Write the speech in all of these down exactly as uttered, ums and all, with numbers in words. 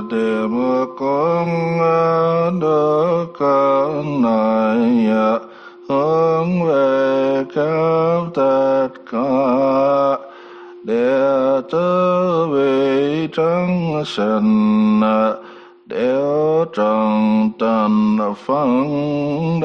de mukong dokanaya hong ve kav tat ka de te ve chang shen de chang tan fang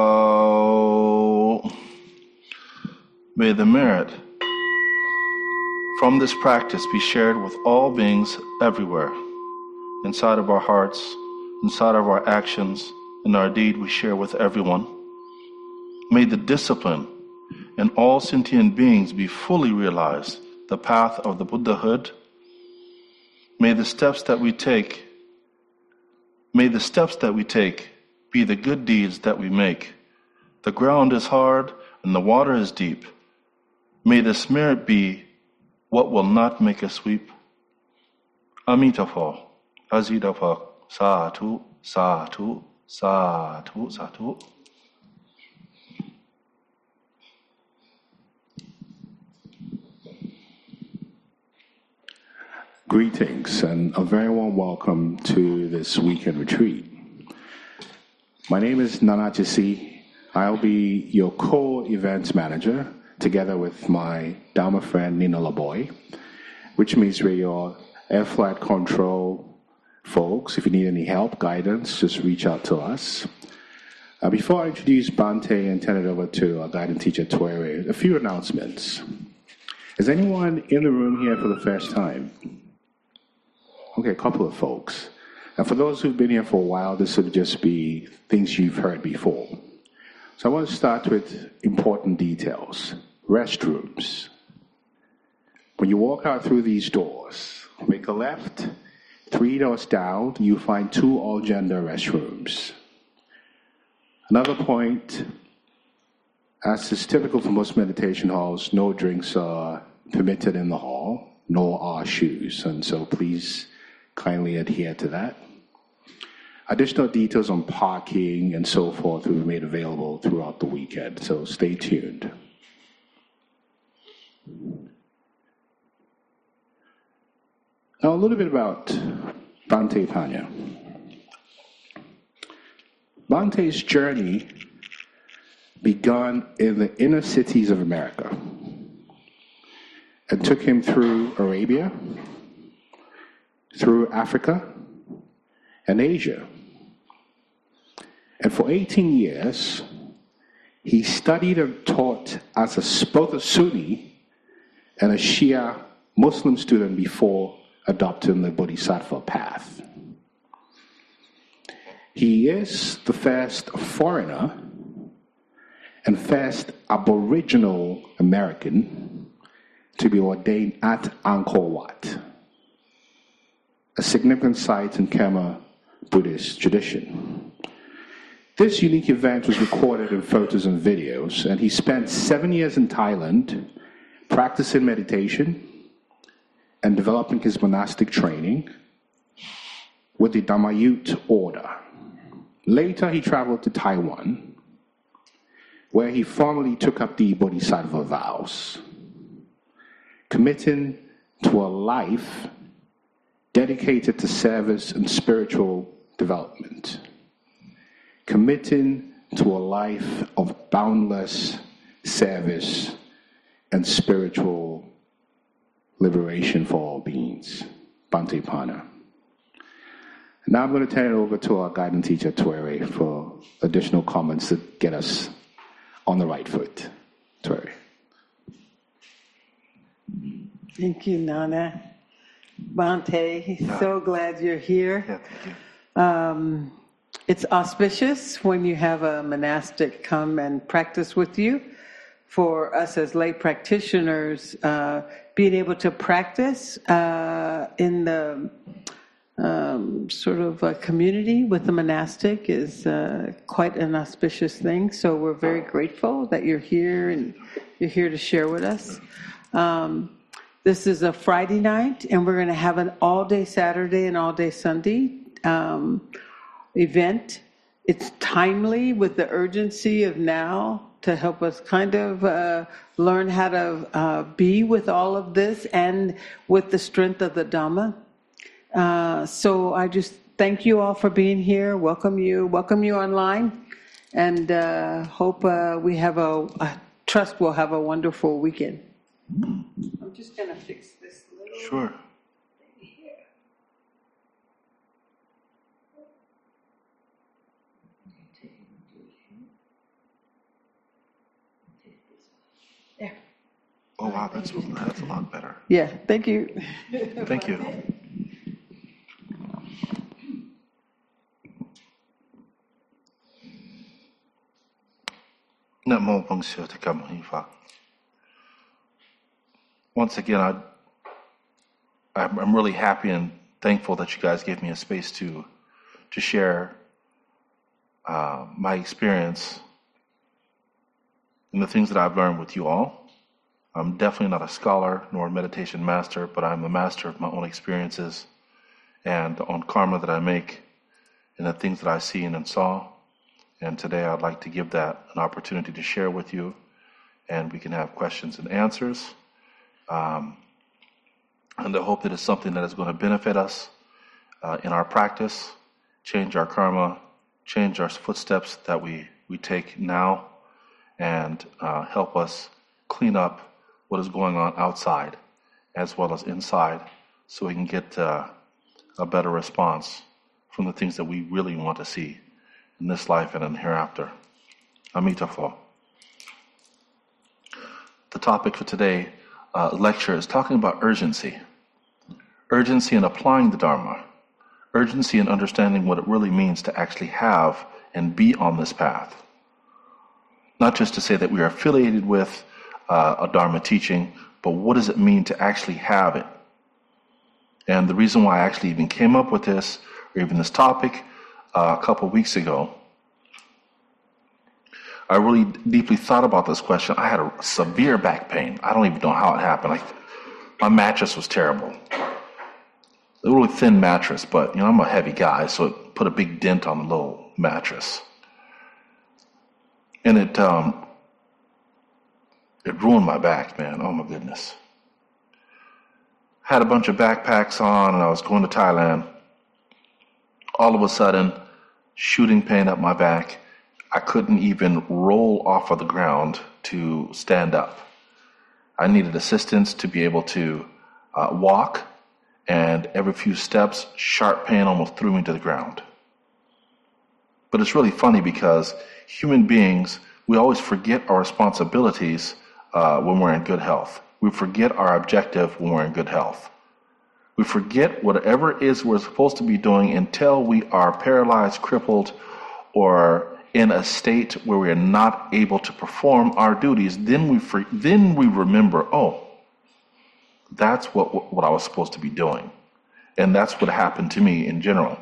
dao. May the merit from this practice be shared with all beings everywhere. Inside of our hearts, inside of our actions, in our deed we share with everyone. May the discipline in all sentient beings be fully realized, the path of the Buddhahood. May the steps that we take, may the steps that we take be the good deeds that we make. The ground is hard and the water is deep. May this merit be what will not make us weep. Amitabha, Azidabha, Sadhu, Sadhu, Sadhu, Sadhu. Greetings and a very warm welcome to this weekend retreat. My name is Nanachisi. I'll be your co-events manager together with my Dharma friend Nina Laboy, which means we're your air flight control folks. If you need any help, guidance, just reach out to us. Uh, before I introduce Bhante and turn it over to our guidance teacher, Tuere, a few announcements. Is anyone in the room here for the first time? Okay, a couple of folks. And for those who've been here for a while, this would just be things you've heard before. So I want to start with important details. Restrooms. When you walk out through these doors, make a left, three doors down, you find two all-gender restrooms. Another point, as is typical for most meditation halls, no drinks are permitted in the hall, nor are shoes, and so please kindly adhere to that. Additional details on parking and so forth will be made available throughout the weekend, so stay tuned. Now, a little bit about Bhante Panya. Bhante's journey began in the inner cities of America and took him through Arabia, through Africa, and Asia. And for eighteen years, he studied and taught as a, both a Sunni and a Shia Muslim student before adopting the Bodhisattva path. He is the first foreigner and first Aboriginal American to be ordained at Angkor Wat, a significant site in Khmer Buddhist tradition. This unique event was recorded in photos and videos, and he spent seven years in Thailand practicing meditation and developing his monastic training with the Dhammayut order. Later, he traveled to Taiwan, where he formally took up the Bodhisattva vows, committing to a life dedicated to service and spiritual development, committing to a life of boundless service and spiritual liberation for all beings. Bhante Pana. Now I'm going to turn it over to our guidance teacher, Tuere, for additional comments to get us on the right foot. Tuere. Thank you, Nana. Bhante, yeah. So glad you're here. Yeah, thank you. Um, it's auspicious when you have a monastic come and practice with you. For us as lay practitioners, uh, being able to practice uh, in the um, sort of a community with the monastic is uh, quite an auspicious thing. So we're very grateful that you're here and you're here to share with us. Um, this is a Friday night, and we're going to have an all-day Saturday and all-day Sunday um, event. It's timely with the urgency of now to help us kind of uh, learn how to uh, be with all of this and with the strength of the Dhamma. Uh, so I just thank you all for being here. Welcome you, welcome you online, and uh, hope uh, we have a, I trust we'll have a wonderful weekend. I'm just going to fix this little Sure. thing here. There. Oh, wow, that's, that's a lot better. Yeah, thank you. Thank you. Namo Bangsa Tikam Hifa. Once again, I, I'm I'm really happy and thankful that you guys gave me a space to to share uh, my experience and the things that I've learned with you all. I'm definitely not a scholar nor a meditation master, but I'm a master of my own experiences and the own karma that I make and the things that I see and saw. And today I'd like to give that an opportunity to share with you, and we can have questions and answers. Um, and I hope that it's something that is going to benefit us uh, in our practice, change our karma, change our footsteps that we, we take now, and uh, help us clean up what is going on outside as well as inside, so we can get uh, a better response from the things that we really want to see in this life and in the hereafter. Amitabha. The topic for today uh, lecture is talking about urgency. Urgency in applying the Dharma. Urgency in understanding what it really means to actually have and be on this path. Not just to say that we are affiliated with uh, a Dharma teaching, but what does it mean to actually have it? And the reason why I actually even came up with this, or even this topic, uh, a couple of weeks ago, I really deeply thought about this question. I had a severe back pain. I don't even know how it happened. Like, my mattress was terrible. A really thin mattress, but you know, I'm a heavy guy, so it put a big dent on the little mattress. And it um, it ruined my back, man. Oh my goodness. Had a bunch of backpacks on, and I was going to Thailand. All of a sudden, shooting pain up my back. I couldn't even roll off of the ground to stand up. I needed assistance to be able to uh, walk, and every few steps, sharp pain almost threw me to the ground. But it's really funny because human beings, we always forget our responsibilities uh, when we're in good health. We forget our objective when we're in good health. We forget whatever it is we're supposed to be doing until we are paralyzed, crippled, or in a state where we are not able to perform our duties. Then we for, then we remember, oh, that's what what I was supposed to be doing. And that's what happened to me in general.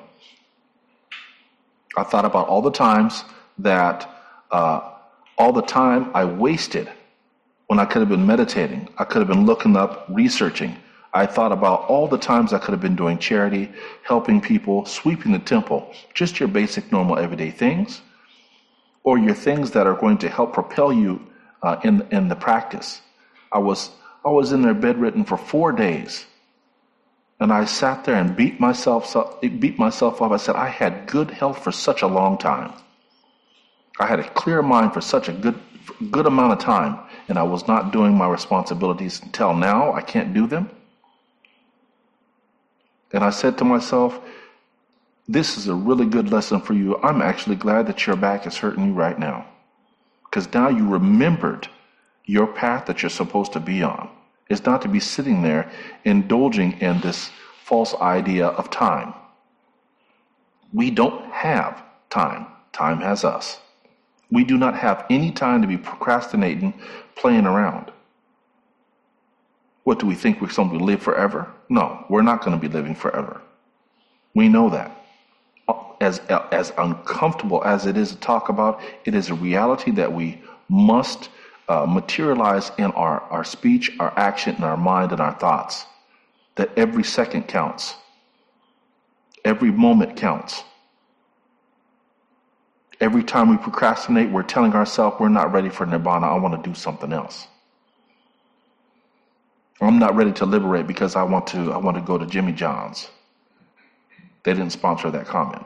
I thought about all the times that, uh, all the time I wasted when I could have been meditating. I could have been looking up, researching. I thought about all the times I could have been doing charity, helping people, sweeping the temple, just your basic, normal, everyday things, or your things that are going to help propel you uh, in in the practice. I was I was in there bedridden for four days, and I sat there and beat myself beat myself up. I said, I had good health for such a long time. I had a clear mind for such a good good amount of time, and I was not doing my responsibilities until now. I can't do them. And I said to myself, this is a really good lesson for you. I'm actually glad that your back is hurting you right now, because now you remembered your path that you're supposed to be on. It's not to be sitting there indulging in this false idea of time. We don't have time. Time has us. We do not have any time to be procrastinating, playing around. What do we think? We're going to live forever? No, we're not going to be living forever. We know that. As, as uncomfortable as it is to talk about, it is a reality that we must uh, materialize in our, our speech, our action, and our mind and our thoughts. That every second counts. Every moment counts. Every time we procrastinate, we're telling ourselves we're not ready for nirvana. I want to do something else. I'm not ready to liberate because I want to I want to go to Jimmy John's. They didn't sponsor that comment.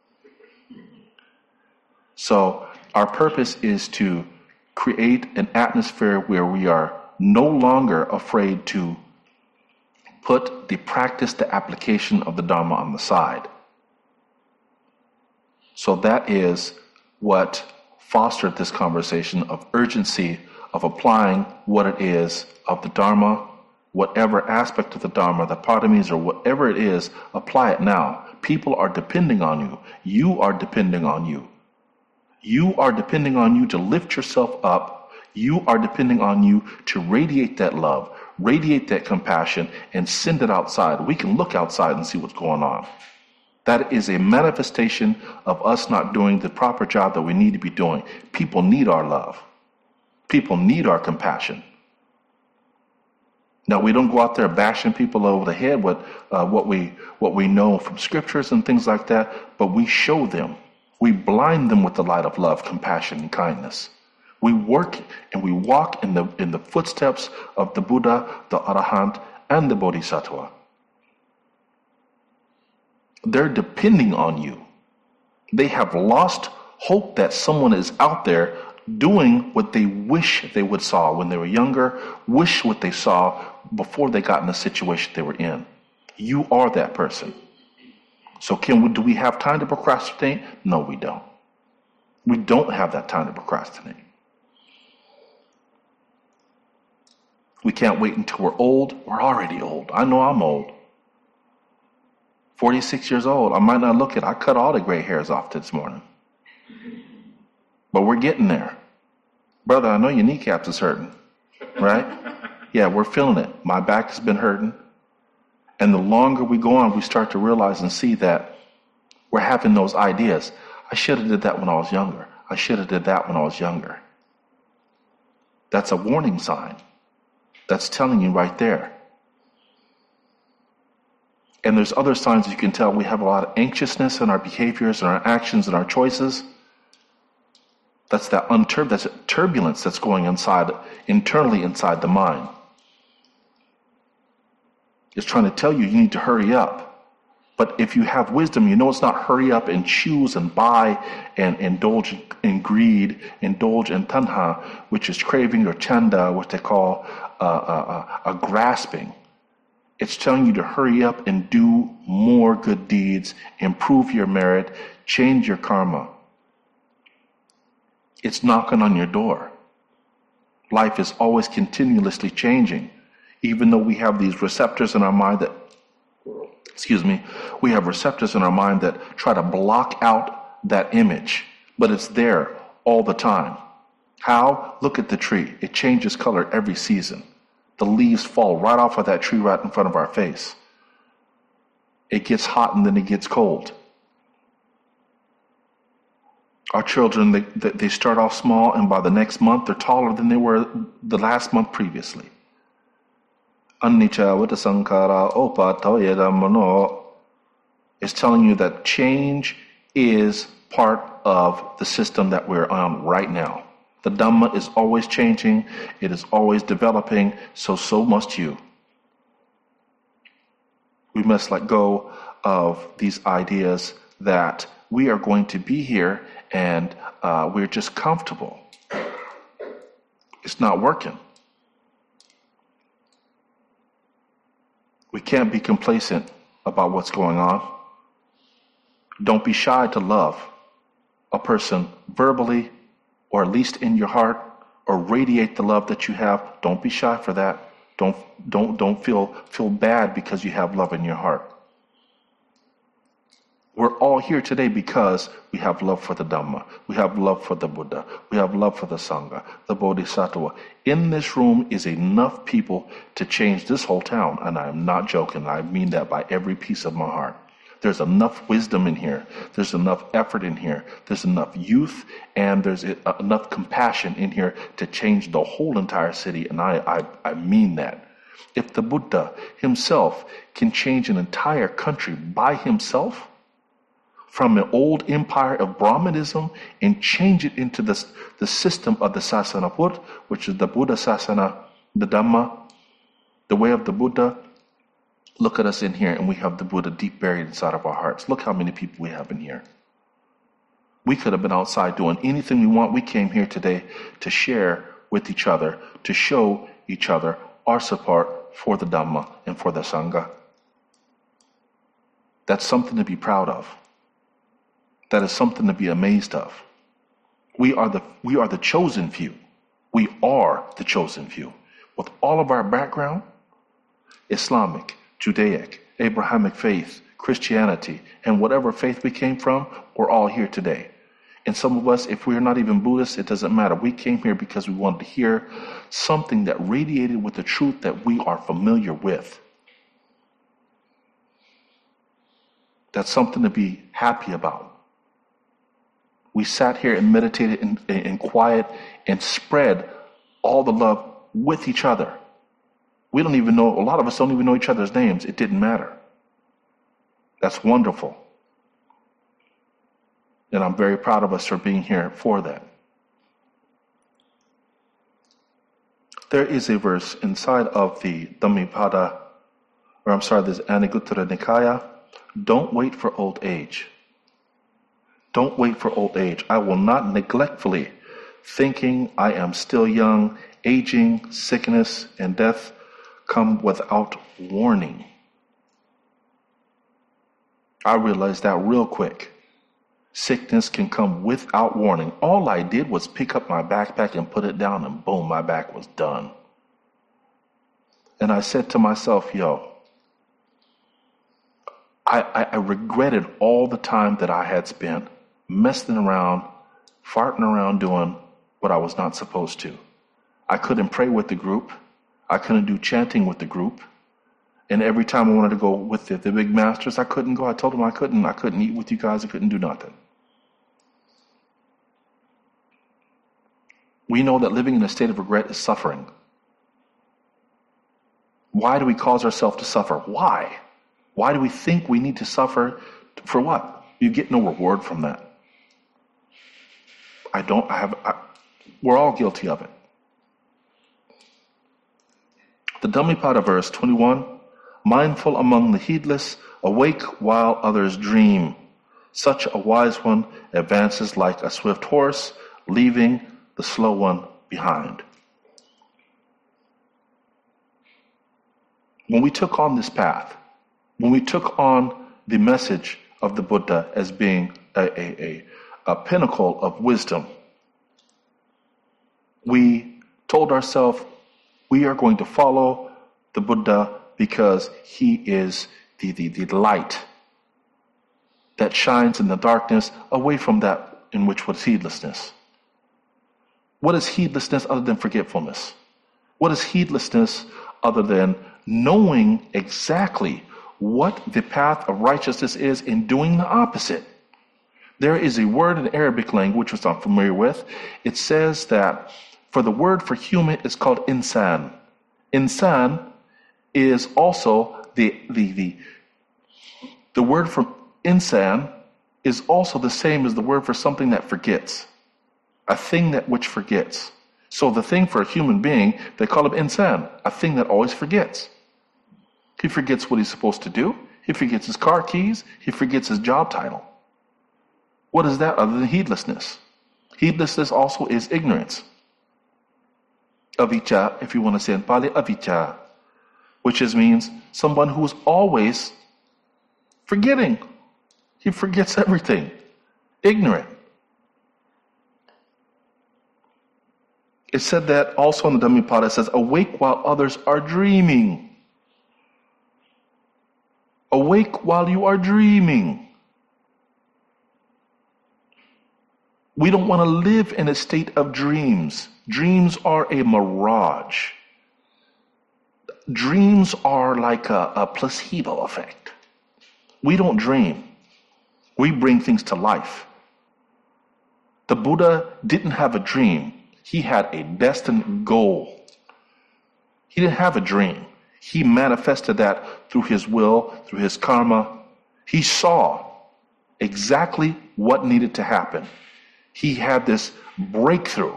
So our purpose is to create an atmosphere where we are no longer afraid to put the practice, the application of the Dharma on the side. So that is what fostered this conversation of urgency of applying what it is of the Dharma, whatever aspect of the Dharma, the paramis or whatever it is, apply it now. People are depending on you. You are depending on you. You are depending on you to lift yourself up. You are depending on you to radiate that love, radiate that compassion, and send it outside. We can look outside and see what's going on. That is a manifestation of us not doing the proper job that we need to be doing. People need our love. People need our compassion. Now, we don't go out there bashing people over the head with uh, what we what we know from scriptures and things like that, but we show them. We blind them with the light of love, compassion, and kindness. We work and we walk in the in the footsteps of the Buddha, the Arahant, and the Bodhisattva. They're depending on you. They have lost hope that someone is out there doing what they wish they would saw when they were younger, wish what they saw before they got in the situation they were in. You are that person. So can we, do we have time to procrastinate? No, we don't. We don't have that time to procrastinate. We can't wait until we're old. We're already old. I know I'm old. forty-six years old. I might not look it. I cut all the gray hairs off this morning. But we're getting there. Brother, I know your kneecaps is hurting, right? Yeah, we're feeling it. My back has been hurting. And the longer we go on, we start to realize and see that we're having those ideas. I should have did that when I was younger. I should have did that when I was younger. That's a warning sign. That's telling you right there. And there's other signs you can tell. We have a lot of anxiousness in our behaviors and our actions and our choices. That's that untur- that's turbulence that's going inside, internally inside the mind. It's trying to tell you you need to hurry up. But if you have wisdom, you know it's not hurry up and choose and buy and indulge in greed, indulge in tanha, which is craving, or chanda, what they call uh, uh, uh, a grasping. It's telling you to hurry up and do more good deeds, improve your merit, change your karma. It's knocking on your door. Life is always continuously changing. Even though we have these receptors in our mind that, excuse me, we have receptors in our mind that try to block out that image, but it's there all the time. How? Look at the tree. It changes color every season. The leaves fall right off of that tree right in front of our face. It gets hot and then it gets cold. Our children, they, they start off small, and by the next month, they're taller than they were the last month previously. Anicca vata sankhara upatthaya dhammano is telling you that change is part of the system that we're on right now. The Dhamma is always changing. It is always developing. So, so must you. We must let go of these ideas that we are going to be here and uh, we're just comfortable. It's not working. We can't be complacent about what's going on. Don't be shy to love a person verbally, or at least in your heart, or radiate the love that you have. Don't be shy for that. Don't don't don't feel feel bad because you have love in your heart. We're all here today because we have love for the Dhamma. We have love for the Buddha. We have love for the Sangha, the Bodhisattva. In this room is enough people to change this whole town. And I'm not joking. I mean that by every piece of my heart. There's enough wisdom in here. There's enough effort in here. There's enough youth, and there's enough compassion in here to change the whole entire city. And I, I, I mean that. If the Buddha himself can change an entire country by himself, from an old empire of Brahmanism, and change it into the, the system of the Sasanaput, which is the Buddha Sasana, the Dhamma, the way of the Buddha, Look at us in here, and we have the Buddha deep buried inside of our hearts. Look how many people we have in here. We could have been outside doing anything we want. We came here today to share with each other, to show each other our support for the Dhamma and for the Sangha. That's something to be proud of. That is something to be amazed of. We are the we are the chosen few. We are the chosen few. With all of our background, Islamic, Judaic, Abrahamic faith, Christianity, and whatever faith we came from, we're all here today. And some of us, if we're not even Buddhists, it doesn't matter. We came here because we wanted to hear something that radiated with the truth that we are familiar with. That's something to be happy about. We sat here and meditated in, in quiet and spread all the love with each other. We don't even know, a lot of us don't even know each other's names. It didn't matter. That's wonderful. And I'm very proud of us for being here for that. There is a verse inside of the Dhammapada, or I'm sorry, this Aniguttara Nikaya. Don't wait for old age. Don't wait for old age. I will not neglectfully, thinking I am still young, aging, sickness, and death come without warning. I realized that real quick. Sickness can come without warning. All I did was pick up my backpack and put it down, and boom, my back was done. And I said to myself, yo, I, I, I regretted all the time that I had spent messing around, farting around, doing what I was not supposed to. I couldn't pray with the group. I couldn't do chanting with the group. And every time I wanted to go with the, the big masters, I couldn't go. I told them I couldn't. I couldn't eat with you guys. I couldn't do nothing. We know that living in a state of regret is suffering. Why do we cause ourselves to suffer? Why? Why do we think we need to suffer? For what? You get no reward from that. I don't, I have, I, we're all guilty of it. The Dhammapada verse twenty-one, mindful among the heedless, awake while others dream. Such a wise one advances like a swift horse, leaving the slow one behind. When we took on this path, when we took on the message of the Buddha as being a, a, a, a pinnacle of wisdom, we told ourselves we are going to follow the Buddha because he is the, the, the light that shines in the darkness, away from that in which was heedlessness. What is heedlessness other than forgetfulness? What is heedlessness other than knowing exactly what the path of righteousness is and doing the opposite? There is a word in Arabic language which I'm familiar with. It says that for the word for human is called insan. Insan is also the the the the word for insan is also the same as the word for something that forgets. A thing that which forgets. So the thing for a human being, they call him insan, a thing that always forgets. He forgets what he's supposed to do. He forgets his car keys. He forgets his job title. What is that other than heedlessness? Heedlessness also is ignorance. Avijja, if you want to say in Pali, avijja, which is means someone who is always forgetting. He forgets everything. Ignorant. It said that also in the Dhammapada, it says, awake while others are dreaming. Awake while you are dreaming. We don't want to live in a state of dreams. Dreams are a mirage. Dreams are like a, a placebo effect. We don't dream. We bring things to life. The Buddha didn't have a dream. He had a destined goal. He didn't have a dream. He manifested that through his will, through his karma. He saw exactly what needed to happen. He had this breakthrough.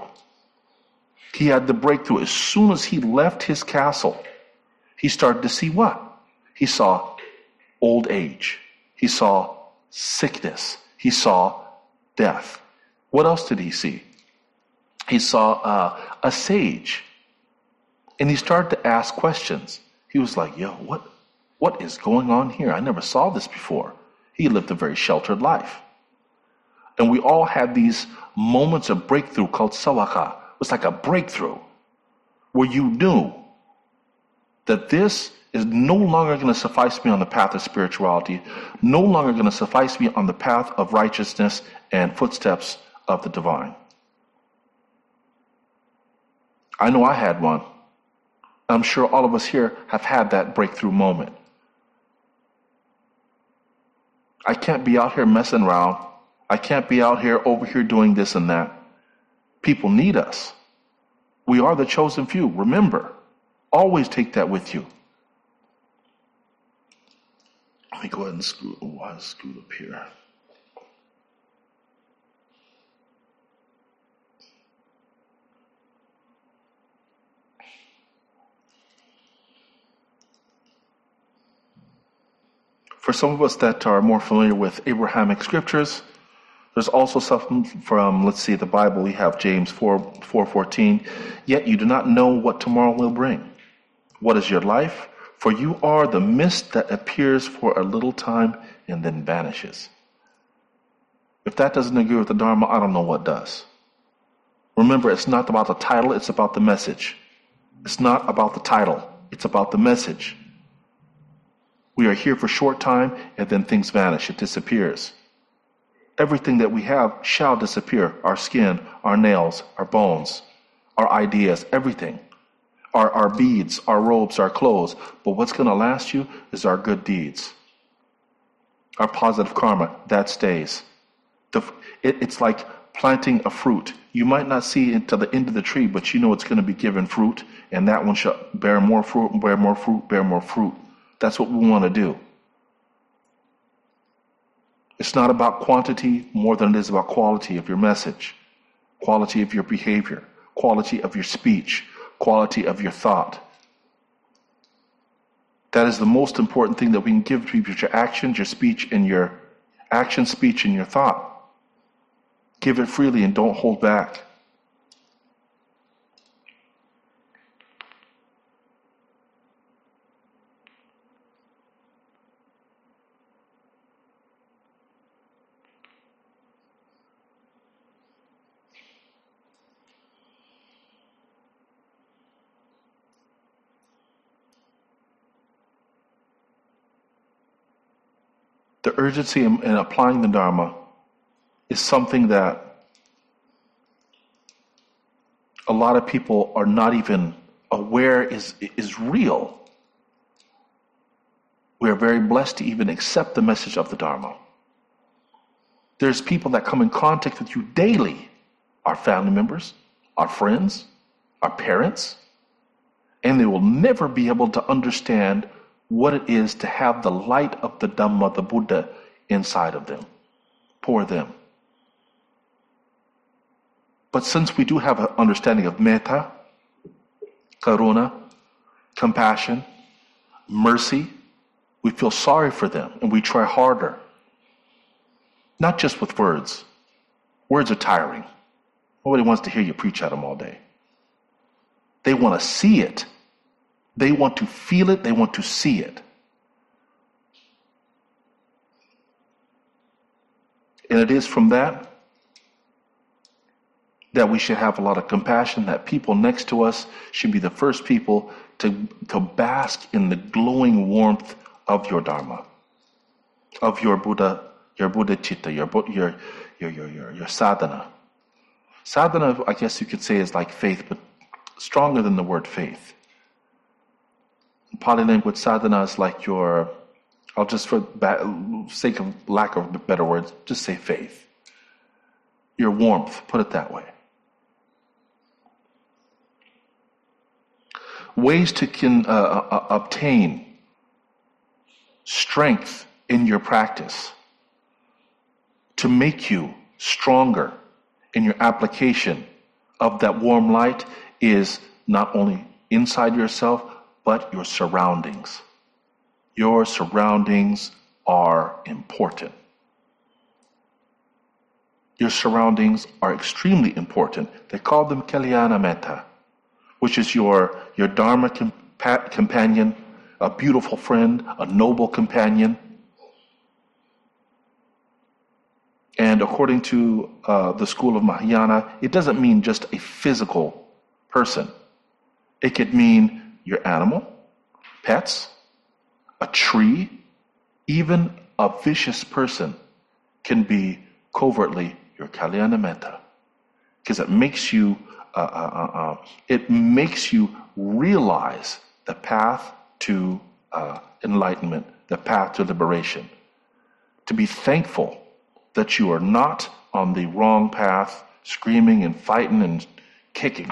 He had the breakthrough. As soon as he left his castle, he started to see what? He saw old age. He saw sickness. He saw death. What else did he see? He saw uh, a sage. And he started to ask questions. He was like, yo, what, what is going on here? I never saw this before. He lived a very sheltered life. And we all had these moments of breakthrough called sawaka. It was like a breakthrough where you knew that this is no longer going to suffice me on the path of spirituality, no longer going to suffice me on the path of righteousness and footsteps of the divine. I know I had one. I'm sure all of us here have had that breakthrough moment. I can't be out here messing around. I can't be out here over here doing this and that. People need us. We are the chosen few. Remember, always take that with you. Let me go ahead and scoot, oh, I'll scoot up here. For some of us that are more familiar with Abrahamic scriptures, there's also something from, let's see, the Bible. We have James four fourteen. Yet you do not know what tomorrow will bring. What is your life? For you are the mist that appears for a little time and then vanishes. If that doesn't agree with the Dharma, I don't know what does. Remember, it's not about the title, it's about the message. It's not about the title, it's about the message. We are here for a short time and then things vanish, it disappears. Everything that we have shall disappear. Our skin, our nails, our bones, our ideas, everything. Our, our beads, our robes, our clothes. But what's going to last you is our good deeds. Our positive karma, that stays. The, it, it's like planting a fruit. You might not see it to the end of the tree, but you know it's going to be giving fruit, and that one shall bear more fruit, bear more fruit, bear more fruit. That's what we want to do. It's not about quantity more than it is about quality of your message, quality of your behavior, quality of your speech, quality of your thought. That is the most important thing that we can give to people, your actions, your speech, and your action, speech, and your thought. Give it freely and don't hold back. The urgency in, in applying the Dharma is something that a lot of people are not even aware is, is real. We are very blessed to even accept the message of the Dharma. There's people that come in contact with you daily, our family members, our friends, our parents, and they will never be able to understand what it is to have the light of the Dhamma, the Buddha, inside of them, for them. But since we do have an understanding of metta, karuna, compassion, mercy, we feel sorry for them and we try harder. Not just with words. Words are tiring. Nobody wants to hear you preach at them all day. They want to see it. They want to feel it. They want to see it. And it is from that that we should have a lot of compassion, that people next to us should be the first people to, to bask in the glowing warmth of your Dharma, of your Buddha, your Buddha Chitta, your, your, your, your, your, your sadhana. Sadhana, I guess you could say, is like faith, but stronger than the word faith. In Pali language, sadhana is like your, I'll just for sake of lack of better words, just say faith. Your warmth, put it that way. Ways to can, uh, uh, obtain strength in your practice to make you stronger in your application of that warm light is not only inside yourself, but your surroundings. Your surroundings are important. Your surroundings are extremely important. They call them Kalyana Metta, which is your, your Dharma compa- companion, a beautiful friend, a noble companion. And according to uh, the school of Mahayana, it doesn't mean just a physical person. It could mean your animal, pets, a tree, even a vicious person can be covertly your Kalyana Metta, because it makes you uh, uh, uh, it makes you realize the path to uh, enlightenment, the path to liberation. To be thankful that you are not on the wrong path, screaming and fighting and kicking.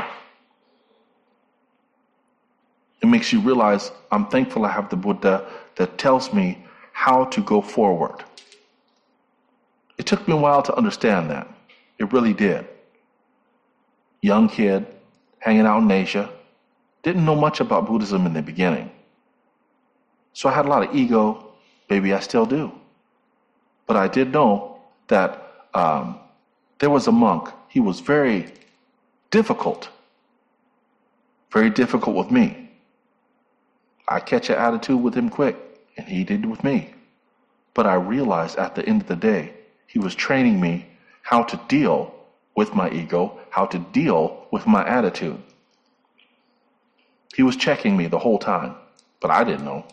It makes you realize, I'm thankful I have the Buddha that tells me how to go forward. It took me a while to understand that. It really did. Young kid, hanging out in Asia, didn't know much about Buddhism in the beginning. So I had a lot of ego. Maybe I still do. But I did know that um, there was a monk. He was very difficult. Very difficult with me. I catch an attitude with him quick, and he did with me. But I realized at the end of the day, he was training me how to deal with my ego, how to deal with my attitude. He was checking me the whole time, but I didn't know.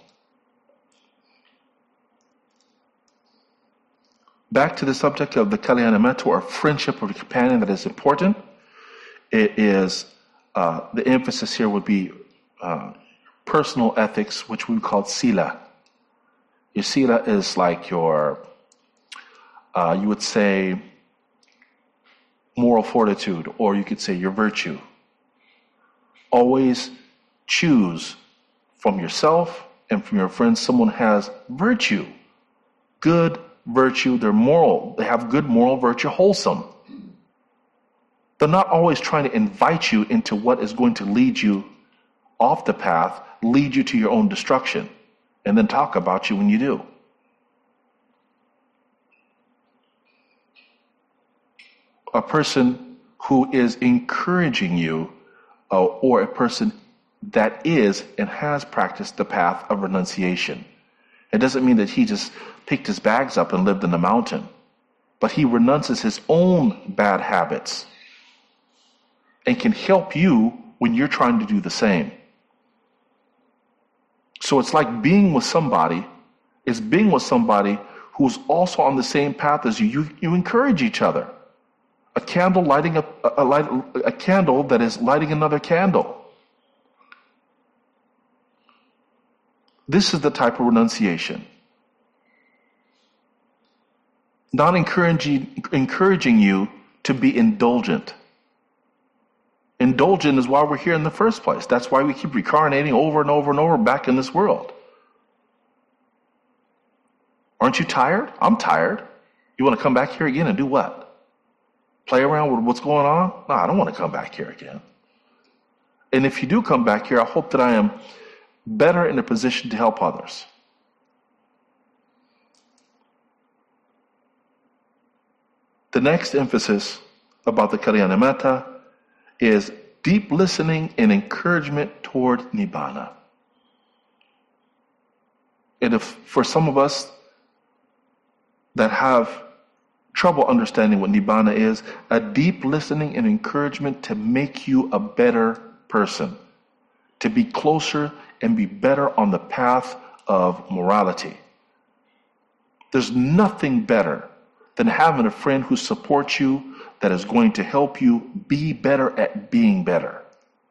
Back to the subject of the Kalyana Metta, or friendship of a companion, that is important. It is, uh, the emphasis here would be uh, personal ethics, which we would call sila. Your sila is like your, uh, you would say, moral fortitude, or you could say your virtue. Always choose from yourself and from your friends someone has virtue, good virtue. They're moral. They have good moral virtue, wholesome. They're not always trying to invite you into what is going to lead you off the path, lead you to your own destruction, and then talk about you when you do. A person who is encouraging you, uh, or a person that is and has practiced the path of renunciation. It doesn't mean that he just picked his bags up and lived in the mountain, but he renounces his own bad habits and can help you when you're trying to do the same. So it's like being with somebody, is being with somebody who's also on the same path as you. You, you encourage each other. A candle lighting a, a, light, a candle that is lighting another candle. This is the type of renunciation. Not encouraging, encouraging you to be indulgent. Indulgent is why we're here in the first place. That's why we keep reincarnating over and over and over back in this world. Aren't you tired? I'm tired. You want to come back here again and do what? Play around with what's going on? No, I don't want to come back here again. And if you do come back here, I hope that I am better in a position to help others. The next emphasis about the Kalyana Metta is deep listening and encouragement toward Nibbana. And if for some of us that have trouble understanding what Nibbana is, a deep listening and encouragement to make you a better person, to be closer and be better on the path of morality. There's nothing better than having a friend who supports you, that is going to help you be better at being better.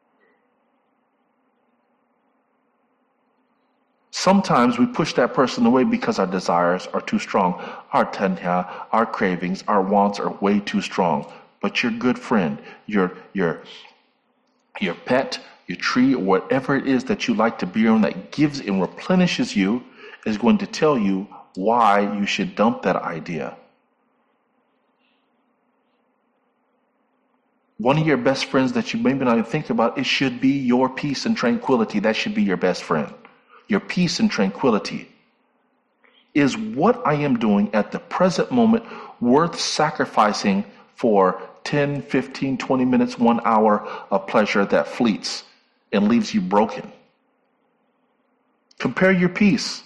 Sometimes we push that person away because our desires are too strong. Our tanha, our cravings, our wants are way too strong. But your good friend, your your your pet, your tree, or whatever it is that you like to be around that gives and replenishes you, is going to tell you why you should dump that idea. One of your best friends that you maybe not even think about, it should be your peace and tranquility. That should be your best friend. your peace and tranquility. Is what I am doing at the present moment worth sacrificing for ten, fifteen, twenty minutes, one hour of pleasure that fleets and leaves you broken? Compare your peace.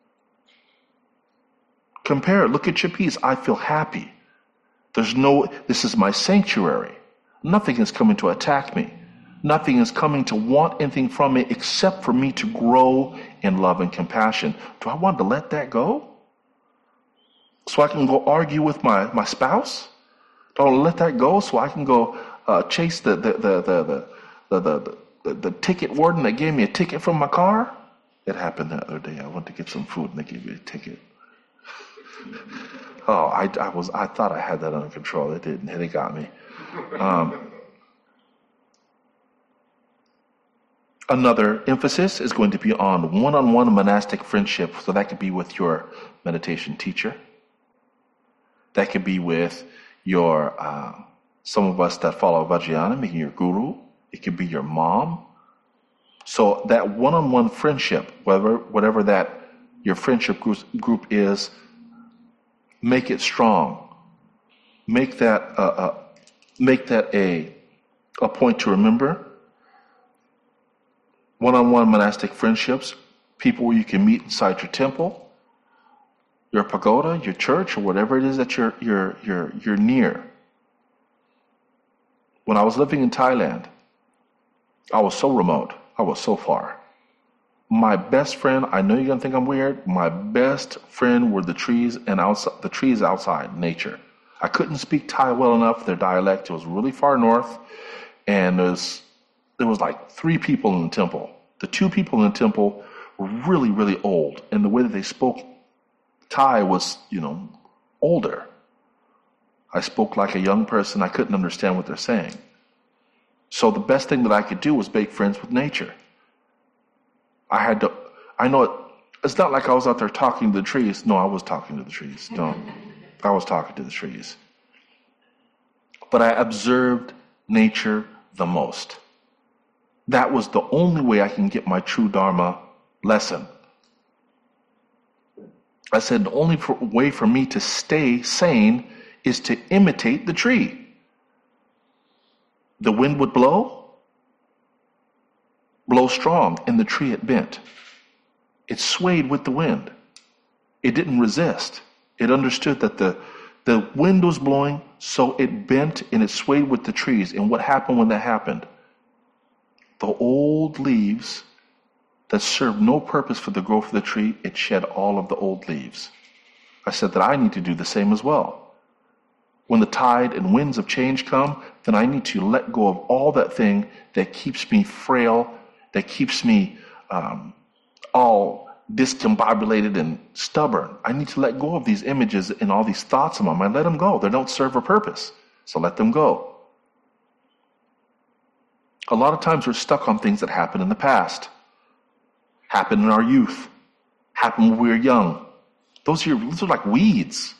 Compare, look at your peace. I feel happy. There's no, this is my sanctuary. Nothing is coming to attack me. Nothing is coming to want anything from me except for me to grow in love and compassion. Do I want to let that go? So I can go argue with my, my spouse? Do I let that go so I can go uh, chase the the the the the, the, the, the the ticket warden that gave me a ticket from my car? It happened the other day. I went to get some food and they gave me a ticket. Oh, I, I was I thought I had that under control. It didn't. It got me. Um, Another emphasis is going to be on one-on-one monastic friendship. So that could be with your meditation teacher. That could be with your, uh, some of us that follow Vajrayana, making your guru. It could be your mom. So that one-on-one friendship, whatever, whatever that your friendship group, group is, make it strong. Make that, uh, uh, make that a, a point to remember. One-on-one monastic friendships, people where you can meet inside your temple, your pagoda, your church, or whatever it is that you're you're you're you're near. When I was living in Thailand, I was so remote. I was so far. My best friend, I know you're gonna think I'm weird. My best friend were the trees and outside the trees outside, nature. I couldn't speak Thai well enough. Their dialect, it was really far north, and there's there was like three people in the temple. The two people in the temple were really, really old. And the way that they spoke Thai was, you know, older. I spoke like a young person. I couldn't understand what they're saying. So the best thing that I could do was make friends with nature. I had to, I know it, it's not like I was out there talking to the trees. No, I was talking to the trees. No, I was talking to the trees. But I observed nature the most. That was the only way I can get my true Dharma lesson. I said the only for, way for me to stay sane is to imitate the tree. The wind would blow, blow strong, and the tree it bent. It swayed with the wind. It didn't resist. It understood that the, the wind was blowing, so it bent and it swayed with the trees. And what happened when that happened? The old leaves that served no purpose for the growth of the tree, it shed all of the old leaves. I said that I need to do the same as well. When the tide and winds of change come, then I need to let go of all that thing that keeps me frail, that keeps me um, all discombobulated and stubborn. I need to let go of these images and all these thoughts in my mind. Let them go. They don't serve a purpose. So let them go. A lot of times we're stuck on things that happened in the past, happened in our youth, happened when we were young. Those are, those are like weeds.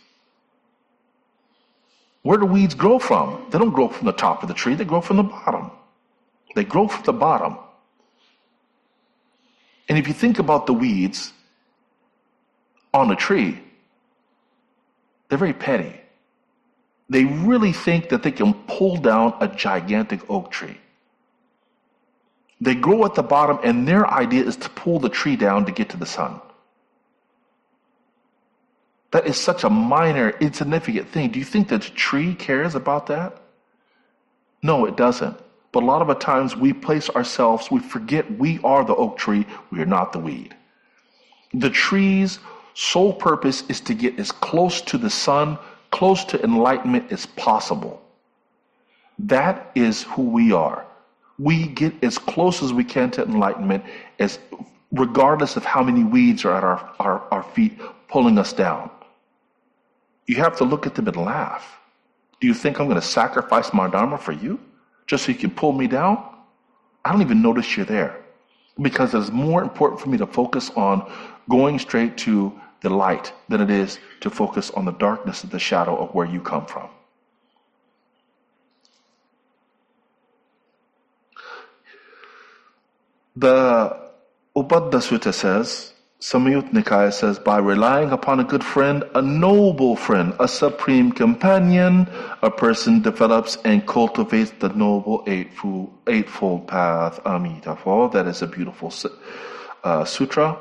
Where do weeds grow from? They don't grow from the top of the tree. They grow from the bottom. They grow from the bottom. And if you think about the weeds on a tree, they're very petty. They really think that they can pull down a gigantic oak tree. They grow at the bottom, and their idea is to pull the tree down to get to the sun. That is such a minor, insignificant thing. Do you think that the tree cares about that? No, it doesn't. But a lot of the times we place ourselves, we forget we are the oak tree, we are not the weed. The tree's sole purpose is to get as close to the sun, close to enlightenment as possible. That is who we are. We get as close as we can to enlightenment, as regardless of how many weeds are at our, our, our feet pulling us down. You have to look at them and laugh. Do you think I'm going to sacrifice my Dharma for you just so you can pull me down? I don't even notice you're there, because it's more important for me to focus on going straight to the light than it is to focus on the darkness of the shadow of where you come from. The Upadda Sutta says, Samyutta Nikaya says, by relying upon a good friend, a noble friend, a supreme companion, a person develops and cultivates the noble eightfold, eightfold path. Amitabha. That is a beautiful uh, sutra.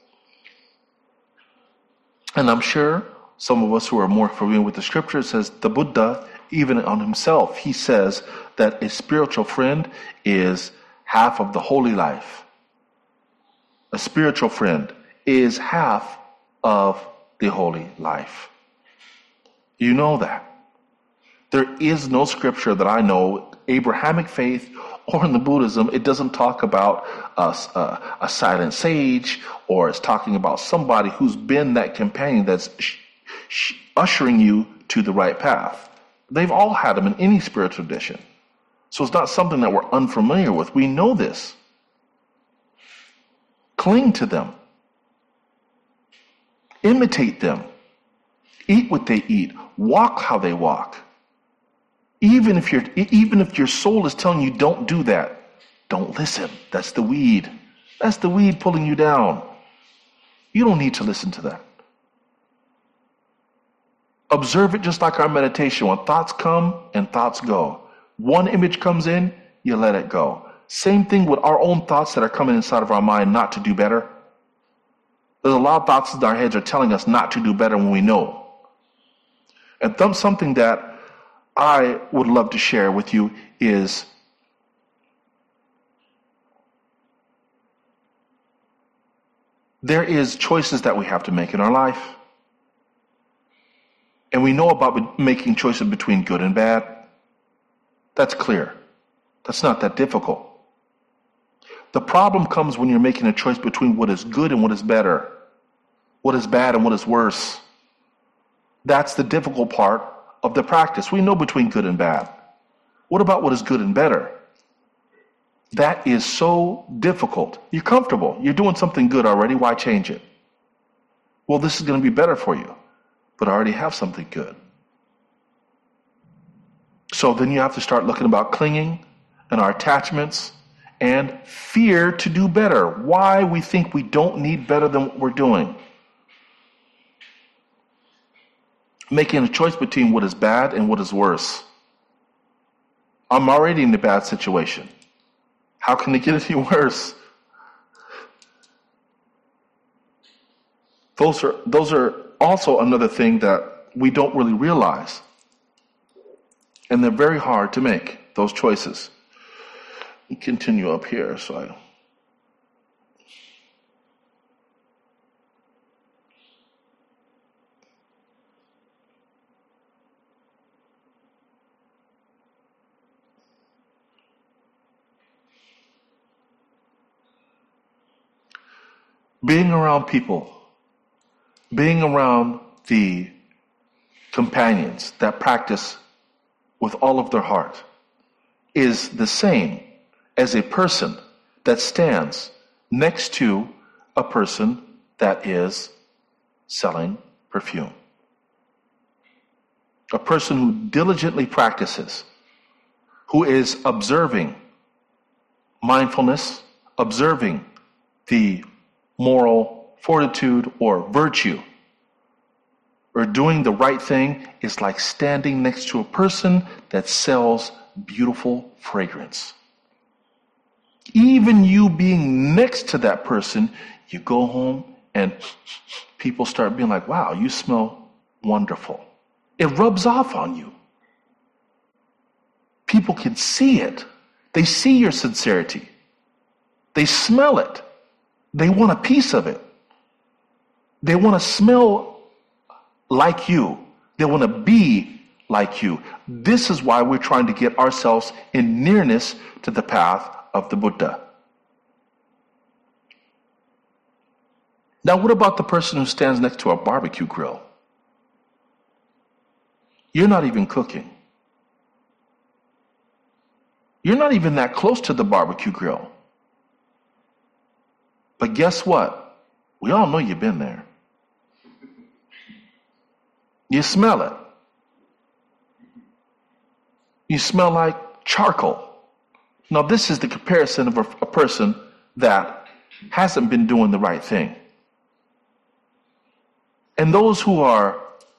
And I'm sure some of us who are more familiar with the scripture says the Buddha, even on himself, he says that a spiritual friend is half of the holy life. A spiritual friend is half of the holy life. You know that. There is no scripture that I know, Abrahamic faith or in the Buddhism, it doesn't talk about a, a, a silent sage, or it's talking about somebody who's been that companion that's sh- sh- ushering you to the right path. They've all had them in any spiritual tradition. So it's not something that we're unfamiliar with. We know this. Cling to them. Imitate them. Eat what they eat. Walk how they walk. Even if you're, even if your soul is telling you don't do that, don't listen. That's the weed. That's the weed pulling you down. You don't need to listen to that. Observe it just like our meditation. When thoughts come and thoughts go. One image comes in, you let it go. Same thing with our own thoughts that are coming inside of our mind not to do better. There's a lot of thoughts in our heads are telling us not to do better when we know. And th- something that I would love to share with you is there is choices that we have to make in our life. And we know about making choices between good and bad. That's clear. That's not that difficult. The problem comes when you're making a choice between what is good and what is better, what is bad and what is worse. That's the difficult part of the practice. We know between good and bad. What about what is good and better? That is so difficult. You're comfortable. You're doing something good already. Why change it? Well, this is going to be better for you, but I already have something good. So then you have to start looking about clinging and our attachments and fear to do better. Why we think we don't need better than what we're doing. Making a choice between what is bad and what is worse. I'm already in a bad situation. How can it get any worse? Those are, those are also another thing that we don't really realize. And they're very hard to make, those choices. Continue up here. So I being around people, being around the companions that practice with all of their heart is the same as a person that stands next to a person that is selling perfume. A person who diligently practices, who is observing mindfulness, observing the moral fortitude or virtue, or doing the right thing, is like standing next to a person that sells beautiful fragrance. Even you being next to that person, you go home and people start being like, wow, you smell wonderful. It rubs off on you. People can see it. They see your sincerity. They smell it. They want a piece of it. They want to smell like you. They want to be like you. This is why we're trying to get ourselves in nearness to the path of the Buddha. Now, what about the person who stands next to a barbecue grill? You're not even cooking. You're not even that close to the barbecue grill. But guess what? We all know you've been there. You smell it. You smell like charcoal. Now, this is the comparison of a, a person that hasn't been doing the right thing. And those who are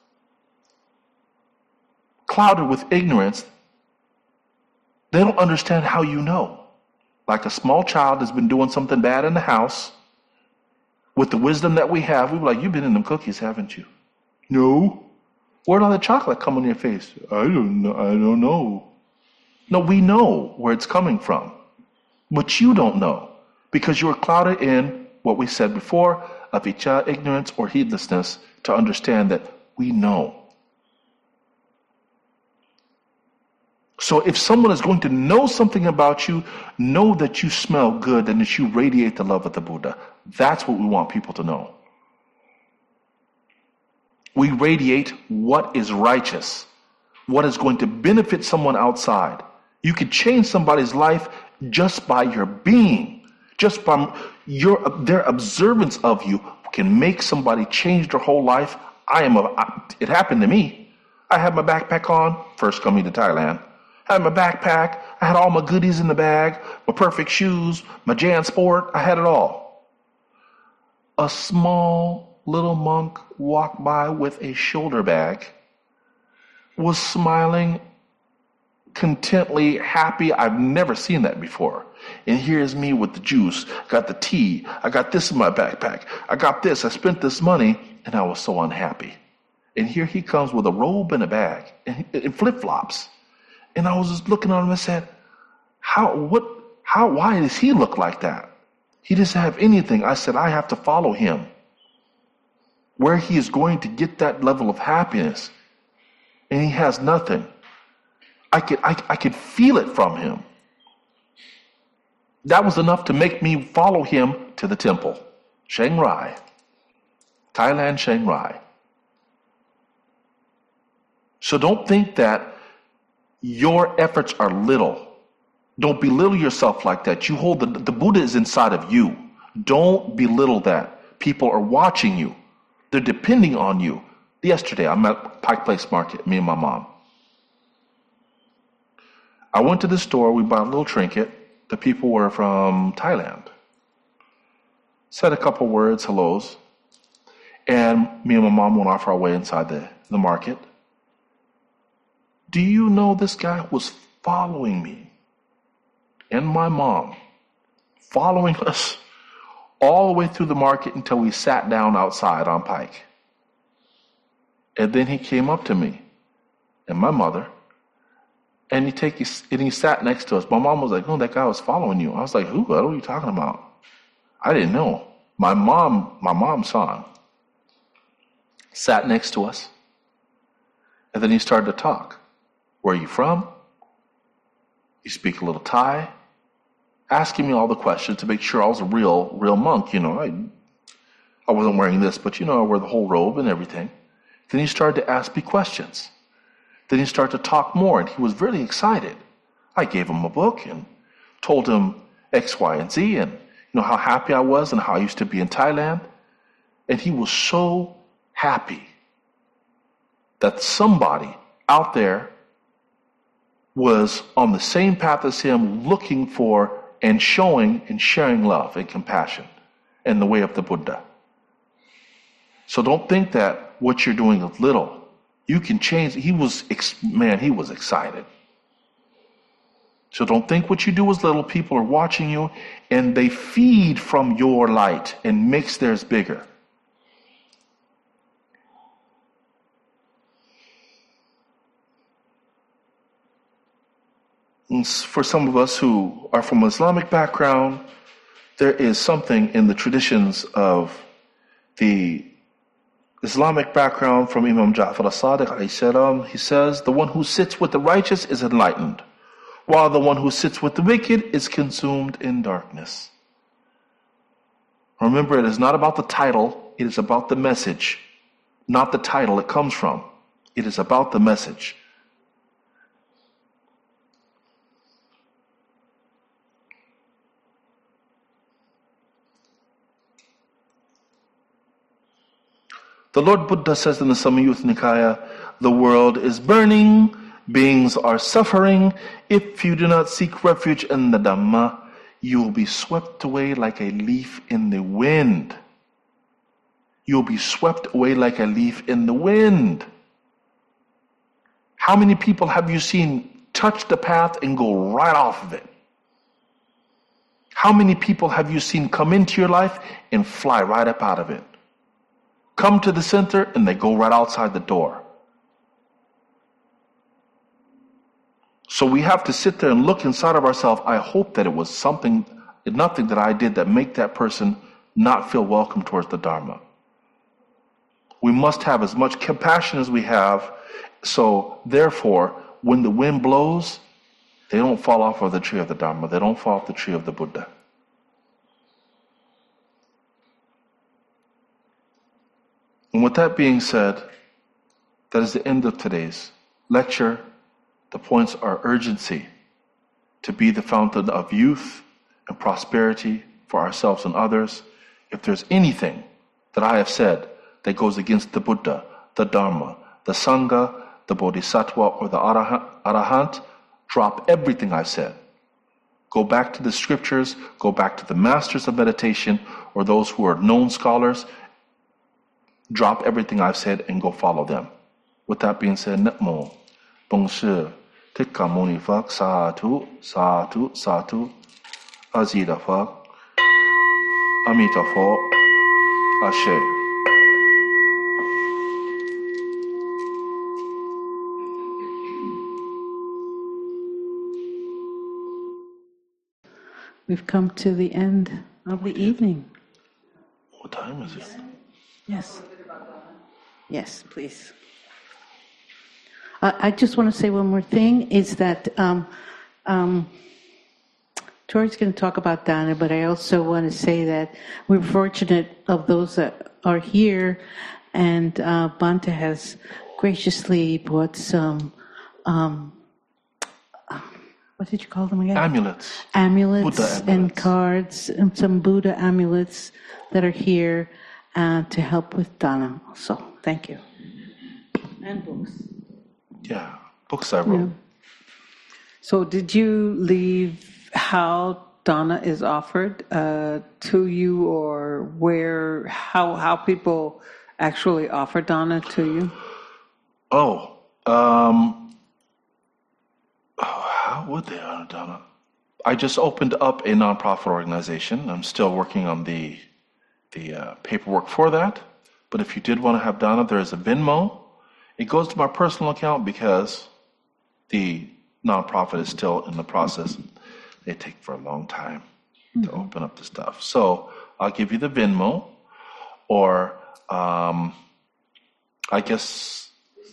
clouded with ignorance, they don't understand how you know. Like a small child has been doing something bad in the house. With the wisdom that we have, we're like, you've been in them cookies, haven't you? No. Where'd all the chocolate come on your face? I don't know. I don't know. No, we know where it's coming from. But you don't know because you are clouded in what we said before, avijja, ignorance or heedlessness, to understand that we know. So if someone is going to know something about you, know that you smell good and that you radiate the love of the Buddha. That's what we want people to know. We radiate what is righteous, what is going to benefit someone outside. You could change somebody's life just by your being, just by your their observance of you can make somebody change their whole life. I am a. It happened to me. I had my backpack on first coming to Thailand. I had my backpack. I had all my goodies in the bag, my perfect shoes, my Jan Sport. I had it all. A small little monk walked by with a shoulder bag, was smiling, contently, happy. I've never seen that before. And here's me with the juice, got the tea, I got this in my backpack, I got this, I spent this money, and I was so unhappy. And here he comes with a robe and a bag, and, and flip-flops. And I was just looking at him and said, how, what, how, why does he look like that? He doesn't have anything. I said, I have to follow him. Where he is going to get that level of happiness. And he has nothing. I could, I, I could feel it from him. That was enough to make me follow him to the temple. Chiang Rai. Thailand, Chiang Rai. So don't think that your efforts are little. Don't belittle yourself like that. You hold the, the Buddha is inside of you. Don't belittle that. People are watching you. They're depending on you. Yesterday, I'm at Pike Place Market, me and my mom. I went to the store. We bought a little trinket. The people were from Thailand. Said a couple words, hellos. And me and my mom went off our way inside the, the market. Do you know this guy was following me and my mom, following us all the way through the market until we sat down outside on Pike. And then he came up to me and my mother, and he take his, and he sat next to us. My mom was like, "No, that guy was following you." I was like, "Who? What are you talking about?" I didn't know. My mom, my mom saw him. Sat next to us, and then he started to talk. Where are you from? You speak a little Thai? Asking me all the questions to make sure I was a real, real monk. You know, I, I wasn't wearing this, but you know, I wear the whole robe and everything. Then he started to ask me questions. Then he started to talk more, and he was really excited. I gave him a book and told him X, Y, and Z, and you know how happy I was and how I used to be in Thailand. And he was so happy that somebody out there was on the same path as him, looking for and showing and sharing love and compassion in the way of the Buddha. So don't think that what you're doing is little. You can change. He was, man, he was excited. So don't think what you do is little. People are watching you, and they feed from your light and makes theirs bigger. And for some of us who are from an Islamic background, there is something in the traditions of the Islamic background from Imam Ja'far as-Sadiq alayhi salam. He says, the one who sits with the righteous is enlightened, while the one who sits with the wicked is consumed in darkness. Remember, it is not about the title, it is about the message. Not the title it comes from. It is about the message. The Lord Buddha says in the Samyutta Nikaya, the world is burning, beings are suffering. If you do not seek refuge in the Dhamma, you will be swept away like a leaf in the wind. You'll be swept away like a leaf in the wind. How many people have you seen touch the path and go right off of it? How many people have you seen come into your life and fly right up out of it? Come to the center and they go right outside the door. So we have to sit there and look inside of ourselves. I hope that it was something, nothing that I did that make that person not feel welcome towards the Dharma. We must have as much compassion as we have. So therefore, when the wind blows, they don't fall off of the tree of the Dharma. They don't fall off the tree of the Buddha. And with that being said, that is the end of today's lecture. The points are urgency, to be the fountain of youth and prosperity for ourselves and others. If there's anything that I have said that goes against the Buddha, the Dharma, the Sangha, the Bodhisattva, or the Arahant, drop everything I've said. Go back to the scriptures, go back to the masters of meditation, or those who are known scholars. Drop everything I've said and go follow them. With that being said, Namo, Bong Shi, Thích Ca Mâu Ni Phật, Sa Thu, Sa Thu, Sa Thu, A Di Đà Phật, Amita Pho, Ashe. We've come to the end of the evening. What time is it? Yes. Yes, please. Uh, I just want to say one more thing, is that um, um, Tori's going to talk about Dana, but I also want to say that we're fortunate of those that are here, and uh, Bhante has graciously brought some, um, what did you call them again? Amulets. Amulets, Buddha and amulets. cards, and some Buddha amulets that are here uh, to help with Dana. So, thank you. And books. Yeah, books I wrote. Yeah. So did you leave how Dana is offered uh, to you, or where, how how people actually offer Dana to you? Oh, um, oh, how would they honor Dana? I just opened up a nonprofit organization. I'm still working on the the uh, paperwork for that. But if you did want to have Dana, there is a Venmo. It goes to my personal account because the nonprofit is still in the process. They take for a long time mm-hmm. to open up the stuff. So I'll give you the Venmo, or um, I guess,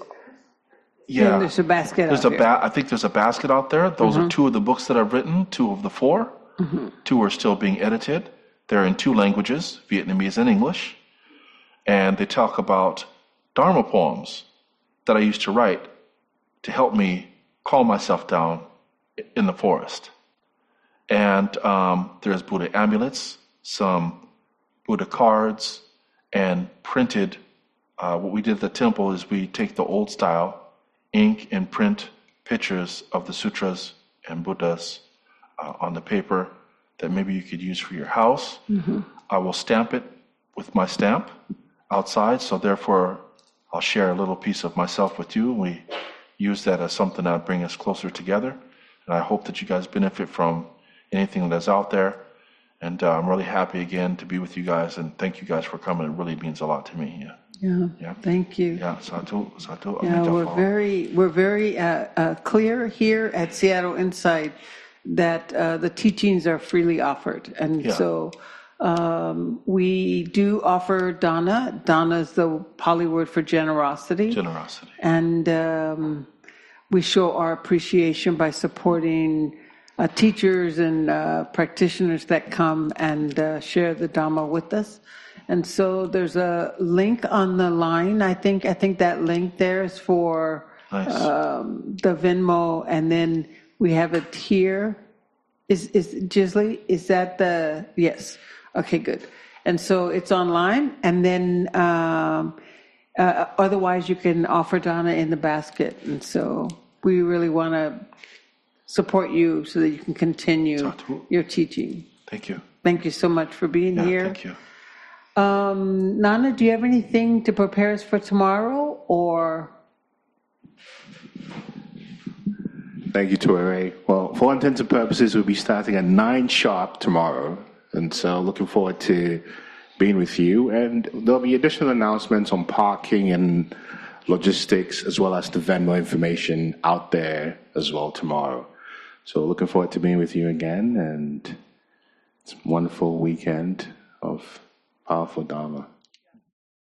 yeah. And there's a basket There's out a ba- I think there's a basket out there. Those mm-hmm. are two of the books that I've written, two of the four. Mm-hmm. Two are still being edited. They're in two languages, Vietnamese and English. And they talk about Dharma poems that I used to write to help me calm myself down in the forest. And um, there's Buddha amulets, some Buddha cards, and printed. Uh, what we did at the temple is we take the old style ink and print pictures of the sutras and Buddhas uh, on the paper that maybe you could use for your house. Mm-hmm. I will stamp it with my stamp outside, so therefore I'll share a little piece of myself with you. We use that as something that will bring us closer together. And I hope that you guys benefit from anything that's out there. And uh, I'm really happy again to be with you guys, and thank you guys for coming. It really means a lot to me. Yeah. Yeah. Yeah. Thank you. Yeah. Satu, satu. Yeah, we're very we're very uh, uh, clear here at Seattle Insight that uh, the teachings are freely offered, and Yeah. so um, we do offer Dana. Dana is the Pali word for generosity. Generosity. And um, we show our appreciation by supporting uh, teachers and uh, practitioners that come and uh, share the Dhamma with us. And so there's a link on the line. I think I think that link there is for Nice. um, the Venmo, and then we have it here. Is is Gisley? Is that the yes? Okay, good. And so it's online, and then um, uh, otherwise you can offer Dana in the basket. And so we really want to support you so that you can continue Satu. your teaching. Thank you. Thank you so much for being Yeah, here. thank you. Um, Nana, do you have anything to prepare us for tomorrow, or? Thank you, Toire. Well, for all intents and purposes, we'll be starting at nine sharp tomorrow. And so looking forward to being with you. And there'll be additional announcements on parking and logistics, as well as the vendor information out there as well tomorrow. So looking forward to being with you again. And it's a wonderful weekend of powerful Dharma.